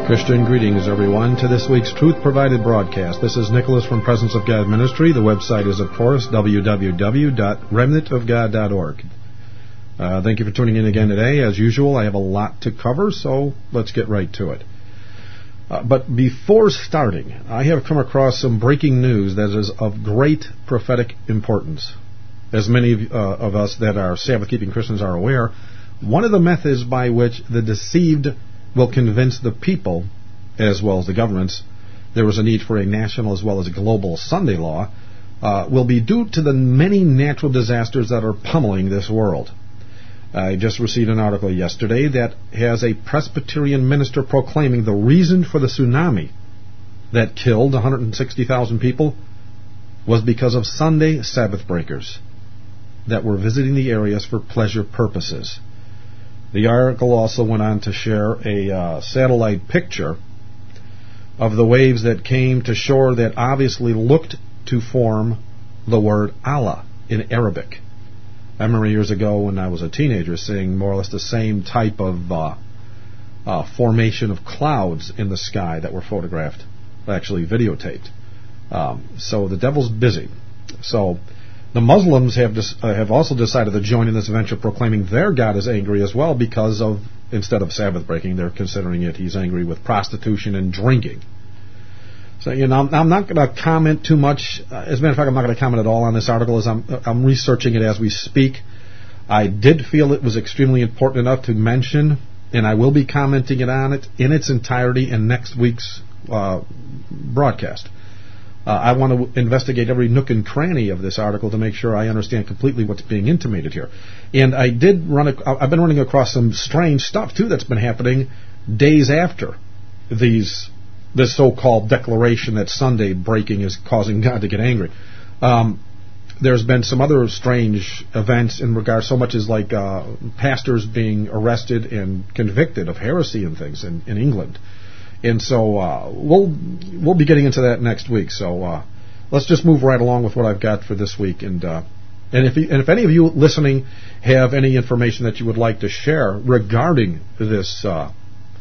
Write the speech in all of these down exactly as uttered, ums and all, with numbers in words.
Christian greetings, everyone, to this week's Truth Provided broadcast. This is Nicholas from Presence of God Ministry. The website is, of course, w w w dot remnant of god dot org. Uh, thank you for tuning in again today. As usual, I have a lot to cover, so let's get right to it. Uh, but before starting, I have come across some breaking news that is of great prophetic importance. As many of, uh, of us that are Sabbath-keeping Christians are aware, one of the methods by which the deceived will convince the people, as well as the governments, there was a need for a national as well as a global Sunday law, uh, will be due to the many natural disasters that are pummeling this world. I just received an article yesterday that has a Presbyterian minister proclaiming the reason for the tsunami that killed one hundred sixty thousand people was because of Sunday Sabbath breakers that were visiting the areas for pleasure purposes. The article also went on to share a uh, satellite picture of the waves that came to shore that obviously looked to form the word Allah in Arabic. I remember years ago when I was a teenager seeing more or less the same type of uh, uh, formation of clouds in the sky that were photographed, actually videotaped. Um, so the devil's busy. So the Muslims have dis- uh, have also decided to join in this venture, proclaiming their God is angry as well because of, instead of Sabbath breaking, they're considering it he's angry with prostitution and drinking. So, you know, I'm, I'm not going to comment too much. Uh, as a matter of fact, I'm not going to comment at all on this article as I'm, I'm researching it as we speak. I did feel it was extremely important enough to mention, and I will be commenting it on it in its entirety in next week's uh, broadcast. Uh, I want to investigate every nook and cranny of this article to make sure I understand completely what's being intimated here. And I did run. A, I've been running across some strange stuff too that's been happening days after these this so-called declaration that Sunday breaking is causing God to get angry. Um, there's been some other strange events in regard, so much as like uh, pastors being arrested and convicted of heresy and things in, in England. And so uh, we'll we'll be getting into that next week. So uh, let's just move right along with what I've got for this week. And uh, and if you, and if any of you listening have any information that you would like to share regarding this uh,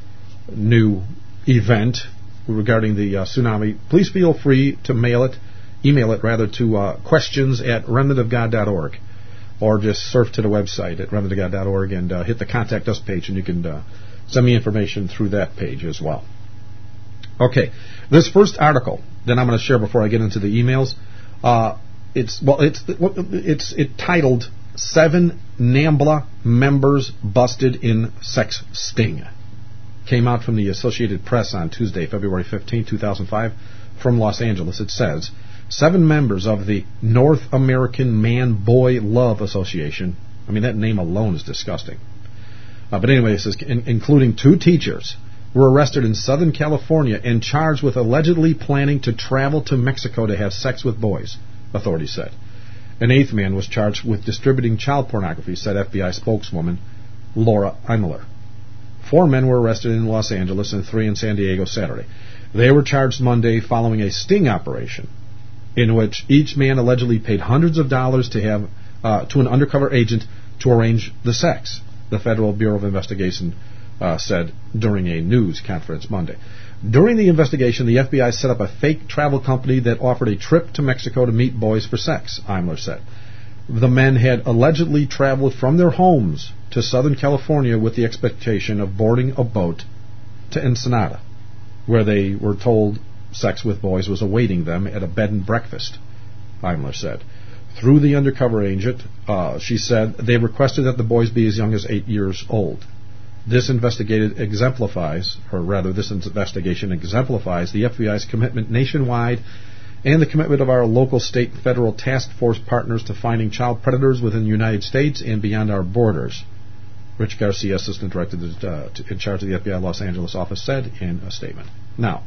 new event, regarding the uh, tsunami, please feel free to mail it, email it rather, to uh, questions at remnant of god dot org, or just surf to the website at remnant of god dot org and uh, hit the Contact Us page, and you can uh, send me information through that page as well. Okay, this first article that I'm going to share before I get into the emails, uh, it's well, it's it's it titled Seven NAMBLA Members Busted in Sex Sting. Came out from the Associated Press on Tuesday, February fifteenth, two thousand five, from Los Angeles. It says, seven members of the North American Man-Boy Love Association, I mean, that name alone is disgusting. Uh, but anyway, it says, in, including two teachers, were arrested in Southern California and charged with allegedly planning to travel to Mexico to have sex with boys, authorities said. An eighth man was charged with distributing child pornography, said F B I spokeswoman Laura Imler. Four men were arrested in Los Angeles and three in San Diego Saturday. They were charged Monday following a sting operation in which each man allegedly paid hundreds of dollars to have uh, to an undercover agent to arrange the sex, the Federal Bureau of Investigation uh, said during a news conference Monday. During the investigation, the F B I set up a fake travel company that offered a trip to Mexico to meet boys for sex, Imler said. The men had allegedly traveled from their homes to Southern California with the expectation of boarding a boat to Ensenada, where they were told sex with boys was awaiting them at a bed and breakfast, Imler said. Through the undercover agent, uh, she said, they requested that the boys be as young as eight years old. This investigated exemplifies, or rather this investigation exemplifies the F B I's commitment nationwide and the commitment of our local, state, and federal task force partners to finding child predators within the United States and beyond our borders, Rich Garcia, Assistant Director uh, in charge of the F B I Los Angeles office, said in a statement. Now,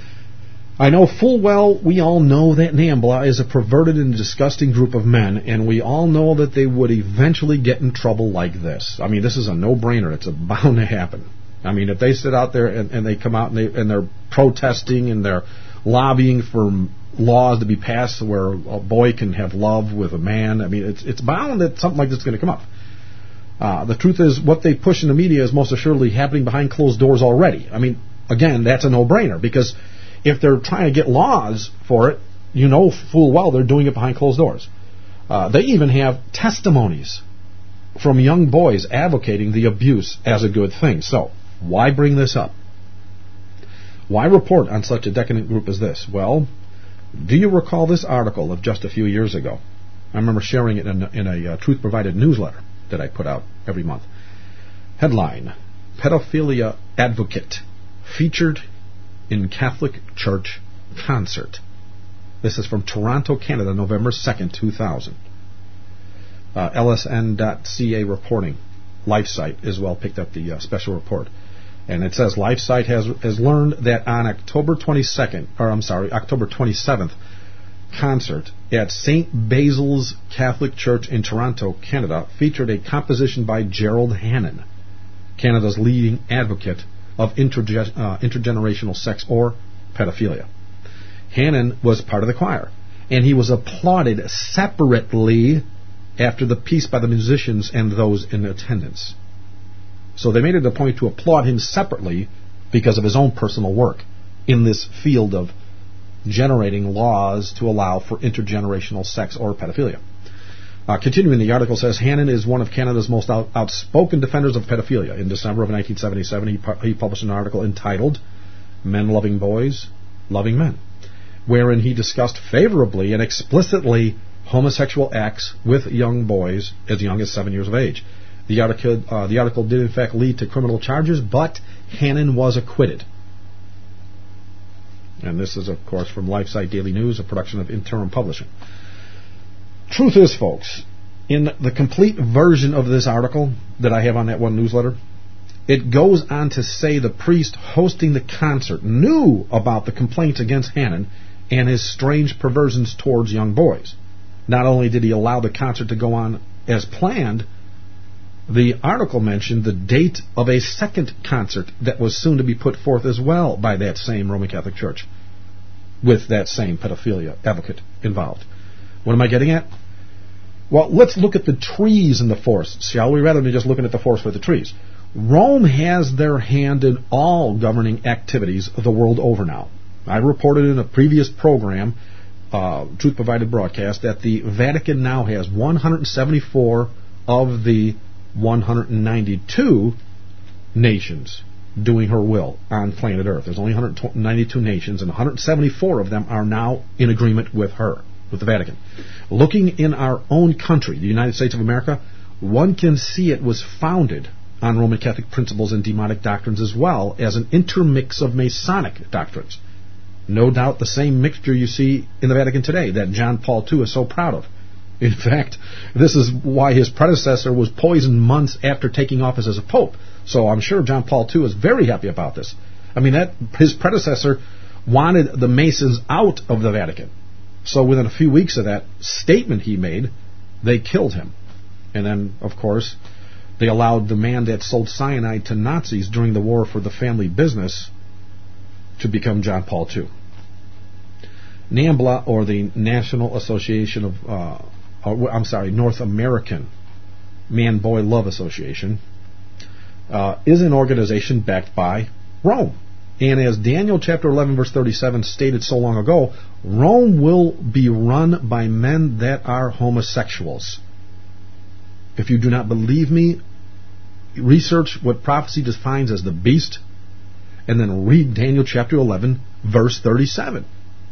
I know full well we all know that NAMBLA is a perverted and disgusting group of men, and we all know that they would eventually get in trouble like this. I mean, this is a no-brainer. It's bound to happen. I mean, if they sit out there and, and they come out and, they, and they're protesting and they're lobbying for laws to be passed where a boy can have love with a man, I mean, it's it's bound that something like this is going to come up. Uh, the truth is, what they push in the media is most assuredly happening behind closed doors already. I mean, again, that's a no-brainer, because if they're trying to get laws for it, you know full well they're doing it behind closed doors. Uh, they even have testimonies from young boys advocating the abuse as a good thing. So, why bring this up? Why report on such a decadent group as this? Well, do you recall this article of just a few years ago? I remember sharing it in a, in a uh, Truth Provided newsletter that I put out every month. Headline, Pedophilia Advocate Featured in Catholic Church Concert. This is from Toronto, Canada, November second, two thousand. Uh, L S N dot C A reporting. LifeSite as well picked up the uh, special report. And it says LifeSite has has learned that on October twenty-second, or I'm sorry, October twenty-seventh, concert at Saint Basil's Catholic Church in Toronto, Canada, featured a composition by Gerald Hannon, Canada's leading advocate of interge- uh, intergenerational sex or pedophilia. Hannon was part of the choir, and he was applauded separately after the piece by the musicians and those in attendance. So they made it a point to applaud him separately because of his own personal work in this field of generating laws to allow for intergenerational sex or pedophilia. Uh, continuing, the article says, Hannon is one of Canada's most out- outspoken defenders of pedophilia. In December of nineteen seventy-seven, he, pu- he published an article entitled Men Loving Boys, Loving Men, wherein he discussed favorably and explicitly homosexual acts with young boys as young as seven years of age. The article, uh, the article did in fact lead to criminal charges, but Hannon was acquitted. And this is, of course, from LifeSite Daily News, a production of Interim Publishing. Truth is, folks, in the complete version of this article that I have on that one newsletter, it goes on to say the priest hosting the concert knew about the complaints against Hannon and his strange perversions towards young boys. Not only did he allow the concert to go on as planned, the article mentioned the date of a second concert that was soon to be put forth as well by that same Roman Catholic Church, with that same pedophilia advocate involved. What am I getting at? Well, let's look at the trees in the forest, shall we, rather than just looking at the forest for the trees. Rome has their hand in all governing activities of the world over now. I reported in a previous program, uh, Truth Provided broadcast, that the Vatican now has one hundred seventy-four of the one hundred ninety-two nations doing her will on planet Earth. There's only one hundred ninety-two nations, and one hundred seventy-four of them are now in agreement with her, with the Vatican. Looking in our own country, the United States of America, one can see it was founded on Roman Catholic principles and demonic doctrines, as well as an intermix of Masonic doctrines. No doubt the same mixture you see in the Vatican today that John Paul the Second is so proud of. In fact, this is why his predecessor was poisoned months after taking office as a pope. So I'm sure John Paul the Second is very happy about this. I mean, that his predecessor wanted the Masons out of the Vatican. So within a few weeks of that statement he made, they killed him. And then, of course, they allowed the man that sold cyanide to Nazis during the war for the family business to become John Paul the Second. NAMBLA, or the National Association of, uh, or, I'm sorry, North American Man-Boy Love Association, uh, is an organization backed by Rome. And as Daniel chapter eleven verse thirty-seven stated so long ago, Rome will be run by men that are homosexuals. If you do not believe me, research what prophecy defines as the beast, and then read Daniel chapter eleven verse thirty-seven.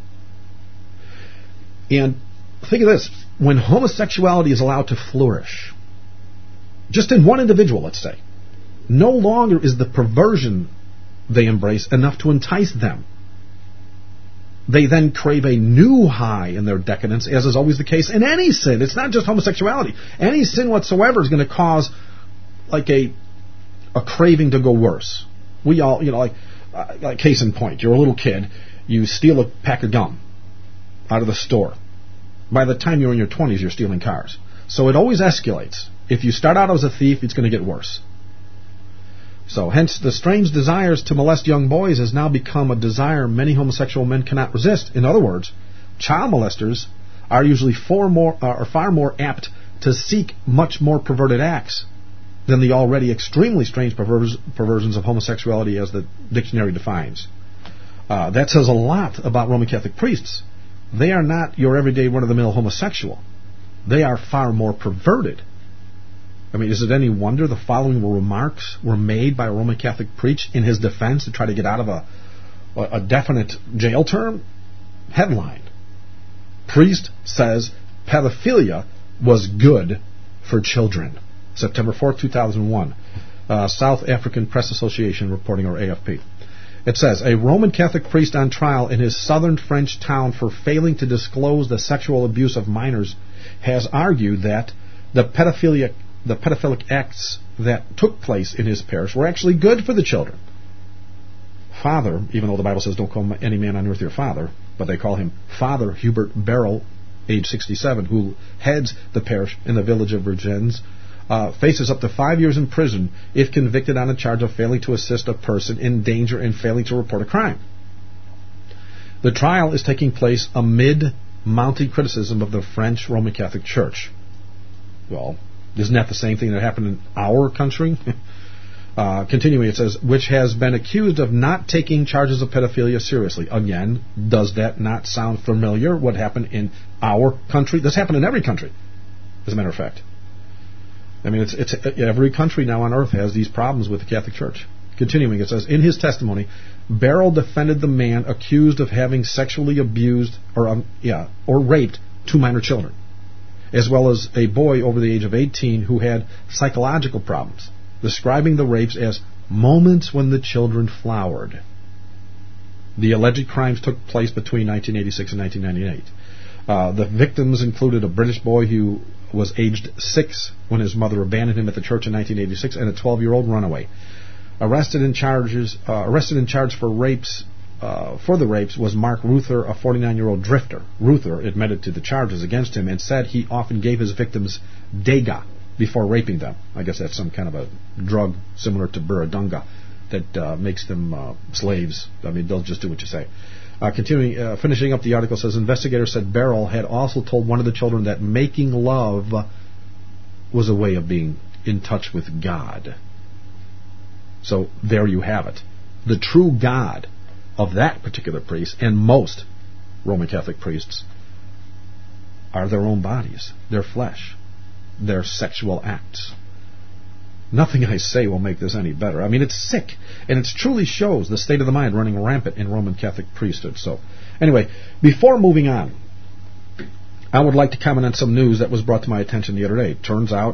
And think of this, when homosexuality is allowed to flourish, just in one individual, let's say, no longer is the perversion they embrace enough to entice them. They then crave a new high in their decadence, as is always the case in any sin. It's not just homosexuality. Any sin whatsoever is going to cause like a a craving to go worse. We all, you know, like, uh, like case in point, you're a little kid, you steal a pack of gum out of the store. By the time you're in your twenties, you're stealing cars. So it always escalates. If you start out as a thief, it's going to get worse. So hence the strange desires to molest young boys has now become a desire many homosexual men cannot resist. In other words, child molesters are usually far more, uh, are far more apt to seek much more perverted acts than the already extremely strange pervers- perversions of homosexuality as the dictionary defines. Uh, that says a lot about Roman Catholic priests. They are not your everyday run-of-the-mill homosexual. They are far more perverted. I mean, is it any wonder the following remarks were made by a Roman Catholic priest in his defense to try to get out of a, a definite jail term? Headline: Priest says pedophilia was good for children. September fourth, two thousand one. Uh, South African Press Association reporting, or A F P. It says, a Roman Catholic priest on trial in his southern French town for failing to disclose the sexual abuse of minors has argued that the pedophilia, the pedophilic acts that took place in his parish were actually good for the children. Father, even though the Bible says don't call any man on earth your father, but they call him Father Hubert Beryl, age sixty-seven, who heads the parish in the village of Vergennes, Uh, faces up to five years in prison if convicted on a charge of failing to assist a person in danger and failing to report a crime. The trial is taking place amid mounting criticism of the French Roman Catholic Church. Well, isn't that the same thing that happened in our country? uh, continuing, it says, which has been accused of not taking charges of pedophilia seriously. Again, does that not sound familiar, what happened in our country? This happened in every country, as a matter of fact. I mean, it's, it's every country now on earth has these problems with the Catholic Church. Continuing, it says, in his testimony, Beryl defended the man accused of having sexually abused or um, yeah or raped two minor children, as well as a boy over the age of eighteen who had psychological problems, describing the rapes as moments when the children flowered. The alleged crimes took place between nineteen eighty-six and nineteen ninety-eight. Uh, the victims included a British boy who was aged six when his mother abandoned him at the church in nineteen eighty-six, and a twelve-year-old runaway. Arrested in charges, uh, arrested in charge for rapes, uh, for the rapes was Mark Ruther, a forty-nine-year-old drifter. Ruther admitted to the charges against him and said he often gave his victims Dega before raping them. I guess that's some kind of a drug similar to Burundanga that uh, makes them uh, slaves. I mean, they'll just do what you say. Uh, continuing, uh, finishing up the article says, investigators said Beryl had also told one of the children that making love was a way of being in touch with God. So there you have it. The true God of that particular priest, and most Roman Catholic priests, are their own bodies, their flesh, their sexual acts. Nothing I say will make this any better. I mean, it's sick, and it truly shows the state of the mind running rampant in Roman Catholic priesthood. So, anyway, before moving on, I would like to comment on some news that was brought to my attention the other day. Turns out,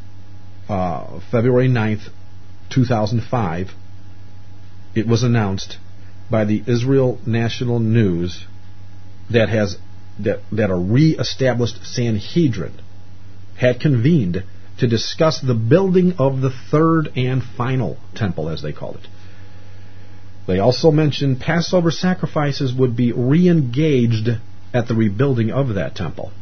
uh, February ninth, two thousand five, it was announced by the Israel National News that has that, that a re-established Sanhedrin had convened to discuss the building of the third and final temple, as they called it. They also mentioned Passover sacrifices would be re-engaged at the rebuilding of that temple.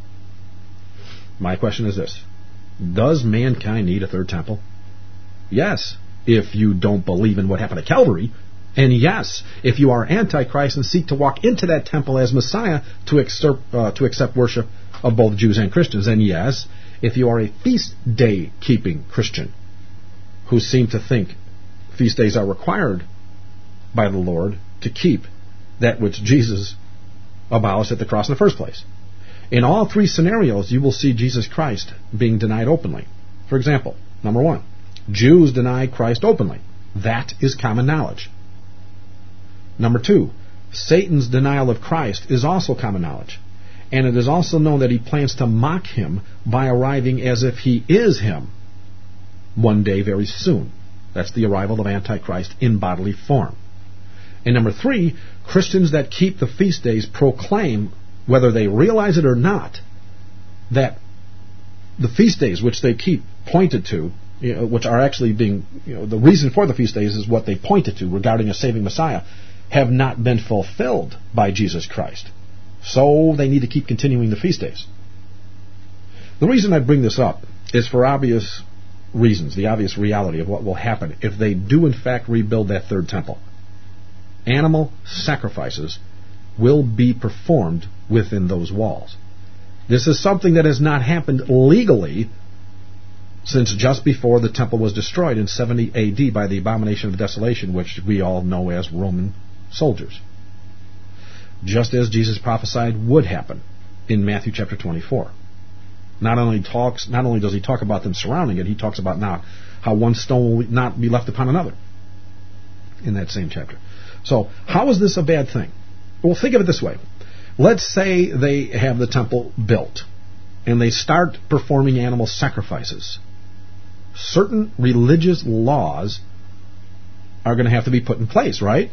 My question is this: does mankind need a third temple? Yes, if you don't believe in what happened at Calvary. And yes, if you are Antichrist and seek to walk into that temple as Messiah to accept, uh, to accept worship of both Jews and Christians. And yes, if you are a feast day keeping Christian who seem to think feast days are required by the Lord to keep that which Jesus abolished at the cross in the first place. In all three scenarios, you will see Jesus Christ being denied openly. For example, number one, Jews deny Christ openly. That is common knowledge. Number two, Satan's denial of Christ is also common knowledge. And it is also known that he plans to mock him by arriving as if he is him one day very soon. That's the arrival of Antichrist in bodily form. And number three, Christians that keep the feast days proclaim, whether they realize it or not, that the feast days which they keep pointed to, you know, which are actually being, you know, the reason for the feast days is what they pointed to regarding a saving Messiah, have not been fulfilled by Jesus Christ. So they need to keep continuing the feast days. The reason I bring this up is for obvious reasons, the obvious reality of what will happen if they do in fact rebuild that third temple. Animal sacrifices will be performed within those walls. This is something that has not happened legally since just before the temple was destroyed in seventy A D by the abomination of desolation, which we all know as Roman soldiers. Just as Jesus prophesied would happen in Matthew chapter twenty-four. Not only talks, not only does he talk about them surrounding it, he talks about now how one stone will not be left upon another in that same chapter. So, how is this a bad thing? Well, think of it this way. Let's say they have the temple built, and they start performing animal sacrifices. Certain religious laws are going to have to be put in place, right?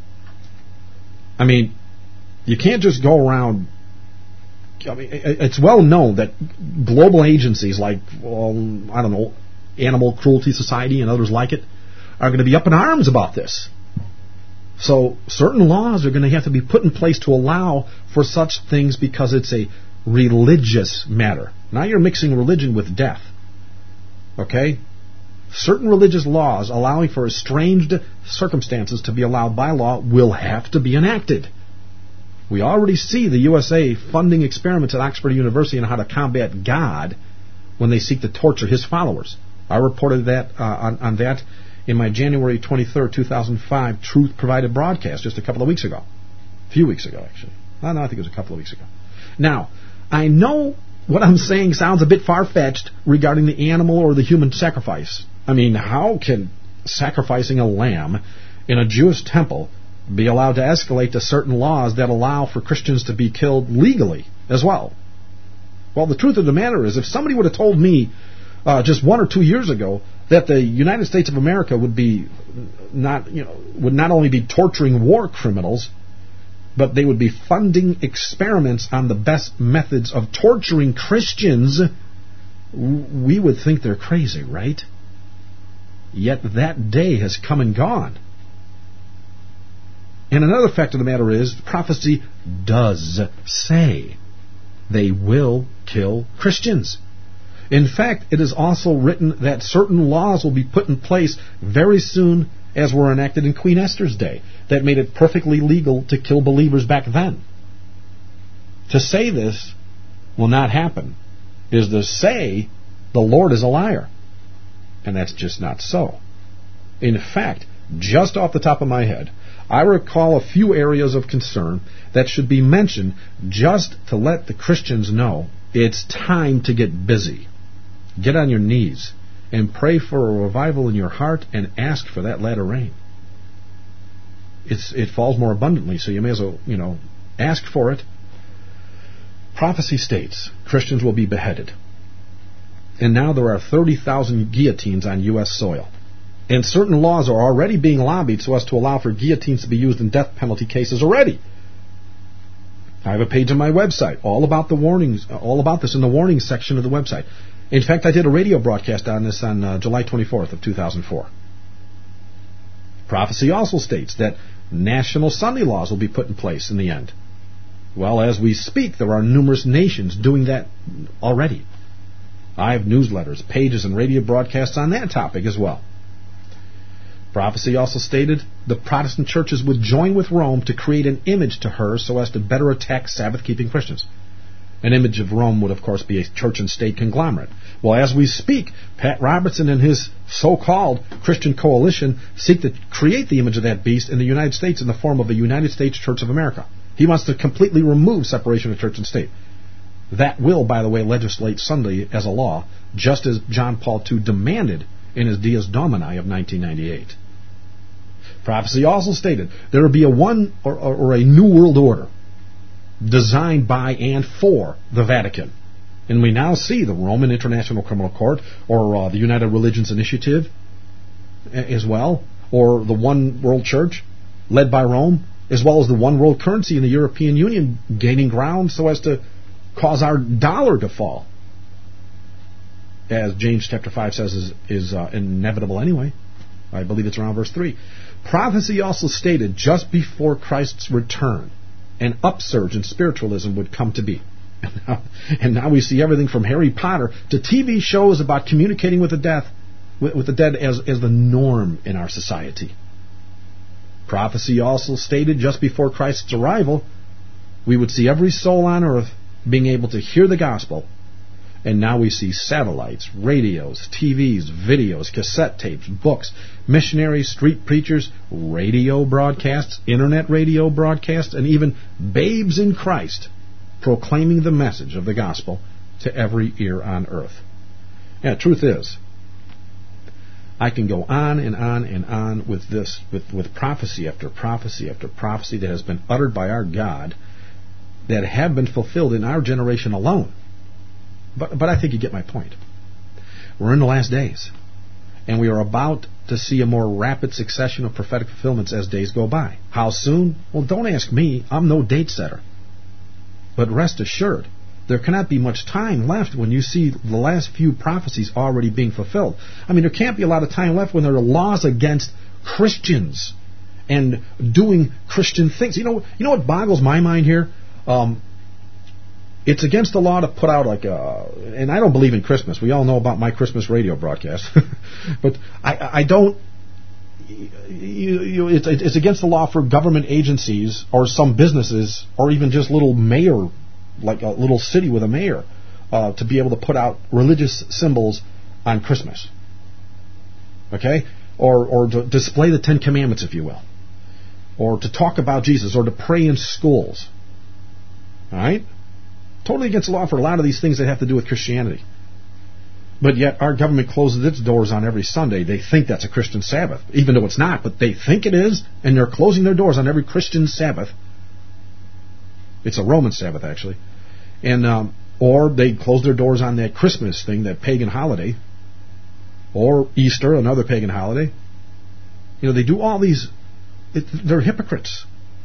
I mean, you can't just go around... I mean, it's well known that global agencies like, well, I don't know, Animal Cruelty Society and others like it are going to be up in arms about this. So certain laws are going to have to be put in place to allow for such things because it's a religious matter. Now you're mixing religion with death. Okay? Certain religious laws allowing for estranged circumstances to be allowed by law will have to be enacted. We already see the U S A funding experiments at Oxford University on how to combat God when they seek to torture his followers. I reported that uh, on, on that in my January twenty-third, two thousand five Truth Provided broadcast just a couple of weeks ago. A few weeks ago, actually. No, no, I think it was a couple of weeks ago. Now, I know what I'm saying sounds a bit far-fetched regarding the animal or the human sacrifice. I mean, how can sacrificing a lamb in a Jewish temple be allowed to escalate to certain laws that allow for Christians to be killed legally as well? Well, the truth of the matter is, if somebody would have told me uh, just one or two years ago that the United States of America would be not, you know, would not only be torturing war criminals, but they would be funding experiments on the best methods of torturing Christians, we would think they're crazy, right? Yet that day has come and gone. And another fact of the matter is, prophecy does say they will kill Christians. In fact, it is also written that certain laws will be put in place very soon, as were enacted in Queen Esther's day, that made it perfectly legal to kill believers back then. To say this will not happen is to say the Lord is a liar. And that's just not so. In fact, just off the top of my head, I recall a few areas of concern that should be mentioned just to let the Christians know it's time to get busy. Get on your knees and pray for a revival in your heart and ask for that latter rain. It's, it falls more abundantly, so you may as well, you know, ask for it. Prophecy states Christians will be beheaded. And now there are thirty thousand guillotines on U S soil. And certain laws are already being lobbied so as to allow for guillotines to be used in death penalty cases already. I have a page on my website all about the warnings, all about this in the warnings section of the website. In fact, I did a radio broadcast on this on uh, July twenty-fourth of two thousand four. Prophecy also states that national Sunday laws will be put in place in the end. Well, as we speak, there are numerous nations doing that already. I have newsletters, pages, and radio broadcasts on that topic as well. Prophecy also stated the Protestant churches would join with Rome to create an image to her so as to better attack Sabbath-keeping Christians. An image of Rome would, of course, be a church and state conglomerate. Well, as we speak, Pat Robertson and his so-called Christian coalition seek to create the image of that beast in the United States in the form of a United States Church of America. He wants to completely remove separation of church and state. That will, by the way, legislate Sunday as a law, just as John Paul the Second demanded in his Dies Domini of nineteen ninety-eight. Prophecy also stated there will be a one or, or, or a new world order designed by and for the Vatican. And we now see the Roman International Criminal Court, or uh, the United Religions Initiative as well, or the One World Church led by Rome, as well as the One World Currency in the European Union gaining ground so as to cause our dollar to fall. As James chapter five says, is, is uh, inevitable anyway. I believe it's around verse three. Prophecy also stated just before Christ's return, an upsurge in spiritualism would come to be. And now, and now we see everything from Harry Potter to T V shows about communicating with the death, with, with the dead as, as the norm in our society. Prophecy also stated just before Christ's arrival, we would see every soul on earth being able to hear the gospel And now we see satellites, radios, T Vs, videos, cassette tapes, books, missionaries, street preachers, radio broadcasts, internet radio broadcasts, and even babes in Christ proclaiming the message of the gospel to every ear on earth. Yeah, the truth is, I can go on and on and on with this, with, with prophecy after prophecy after prophecy that has been uttered by our God that have been fulfilled in our generation alone. But, but I think you get my point. We're in the last days, and we are about to see a more rapid succession of prophetic fulfillments as days go by. How soon? Well, don't ask me. I'm no date setter. But rest assured, there cannot be much time left when you see the last few prophecies already being fulfilled. I mean, there can't be a lot of time left when there are laws against Christians and doing Christian things. You know, you know what boggles my mind here? Um, it's against the law to put out like a, and I don't believe in Christmas. We all know about my Christmas radio broadcast, but I, I don't. You, you, it's, it's against the law for government agencies or some businesses or even just little mayor, like a little city with a mayor, uh, to be able to put out religious symbols on Christmas. Okay? Or, or to display the Ten Commandments, if you will. Or to talk about Jesus, or to pray in schools. Alright? Totally against the law for a lot of these things that have to do with Christianity. But yet our government closes its doors on every Sunday. They think that's a Christian Sabbath, even though it's not, but they think it is, and they're closing their doors on every Christian Sabbath. It's a Roman Sabbath, actually. And um, or they close their doors on that Christmas thing, that pagan holiday, or Easter, another pagan holiday. You know, they do all these. It, they're hypocrites.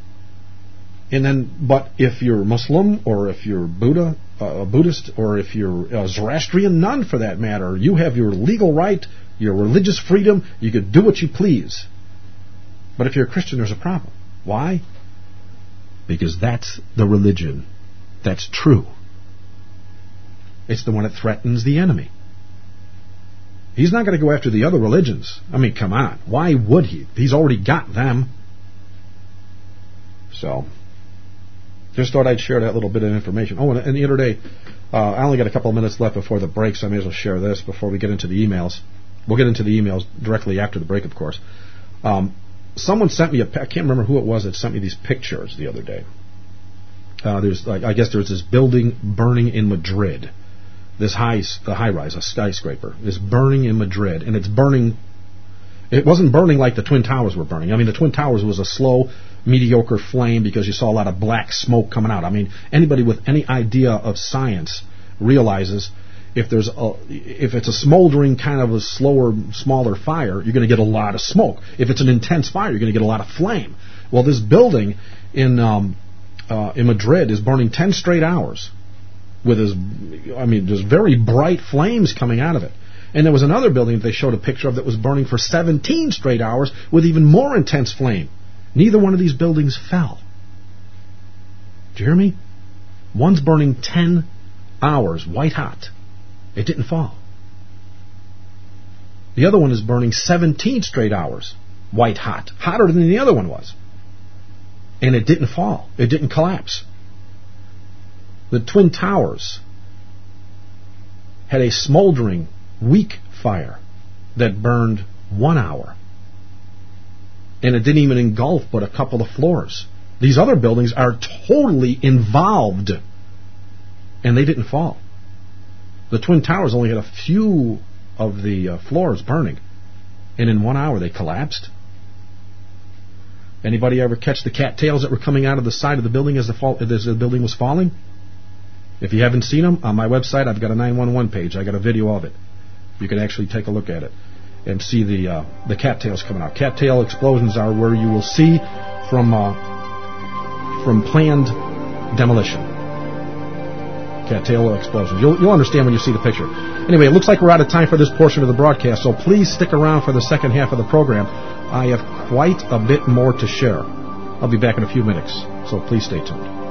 And then, but if you're Muslim, or if you're Buddha, uh, Buddhist, or if you're uh, Zoroastrian, none for that matter, you have your legal right, your religious freedom. You could do what you please. But if you're a Christian, there's a problem. Why? Because that's the religion that's true. It's the one that threatens the enemy. He's not going to go after the other religions. I mean, come on. Why would he? He's already got them. So, just thought I'd share that little bit of information. Oh, and, and the other day, uh, I only got a couple of minutes left before the break, so I may as well share this before we get into the emails. We'll get into the emails directly after the break, of course. Um, someone sent me a, I can't remember who it was that sent me these pictures the other day. Uh, there's, like, I guess there's this building burning in Madrid. This high, a high rise, a skyscraper, is burning in Madrid, and it's burning. It wasn't burning like the Twin Towers were burning. I mean, the Twin Towers was a slow, mediocre flame because you saw a lot of black smoke coming out. I mean, anybody with any idea of science realizes if there's a, if it's a smoldering kind of a slower, smaller fire, you're going to get a lot of smoke. If it's an intense fire, you're going to get a lot of flame. Well, this building in um, uh, in Madrid is burning ten straight hours with his, I mean, there's very bright flames coming out of it. And there was another building that they showed a picture of that was burning for seventeen straight hours with even more intense flame. Neither one of these buildings fell. Do you hear me? One's burning ten hours, white hot. It didn't fall. The other one is burning seventeen straight hours, white hot. Hotter than the other one was. And it didn't fall. It didn't collapse. The Twin Towers had a smoldering, weak fire that burned one hour. And it didn't even engulf but a couple of floors. These other buildings are totally involved. And they didn't fall. The Twin Towers only had a few of the uh, floors burning. And in one hour they collapsed. Anybody ever catch the cattails that were coming out of the side of the building as the, fall, as the building was falling? If you haven't seen them, on my website I've got a nine one one page. I got a video of it. You can actually take a look at it and see the uh, the cattails coming out. Cattail explosions are where you will see from uh, from planned demolition. Cattail explosions. You'll, you'll understand when you see the picture. Anyway, it looks like we're out of time for this portion of the broadcast, so please stick around for the second half of the program. I have quite a bit more to share. I'll be back in a few minutes, so please stay tuned.